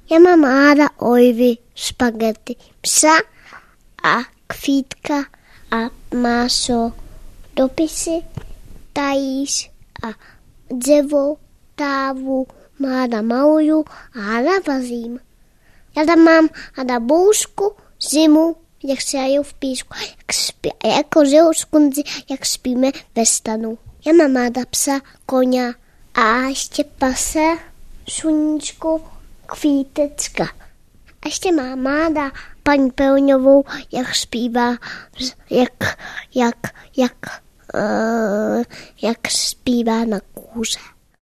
Já mám ráda ojvy, špagety, psa a kvítka a máso, dopisy, tajíž a dřevo, távu, ráda maluju a ráda vazím. Já tam mám ráda boušku, zimu, jak se jaju v písku, a jako žilskunci, jak spíme ve stanu. Já mám ráda psa, koně a ještě pase, sluníčku, kvítecka. A ještě mám ráda paní Pelňovou, jak zpívá, jak zpívá na kůře.